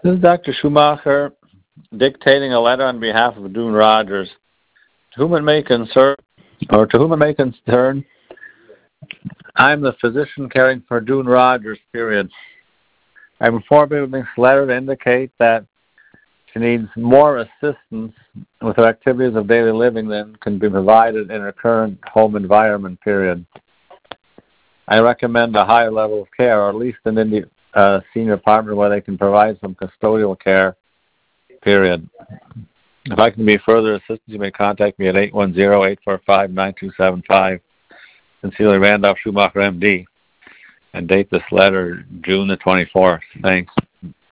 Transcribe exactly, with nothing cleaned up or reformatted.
This is Doctor Schumacher dictating a letter on behalf of Dune Rogers. To whom it may concern, or to whom it may concern, I'm the physician caring for Dune Rogers, period. I'm informing this letter to indicate that she needs more assistance with her activities of daily living than can be provided in her current home environment, period. I recommend a higher level of care, or at least an Indi- uh, senior apartment where they can provide some custodial care, period. If I can be further assistance, you may contact me at eight one zero, eight four five, nine two seven five. Sincerely, Randolph Schumacher, M D. And date this letter June the twenty-fourth. Thanks.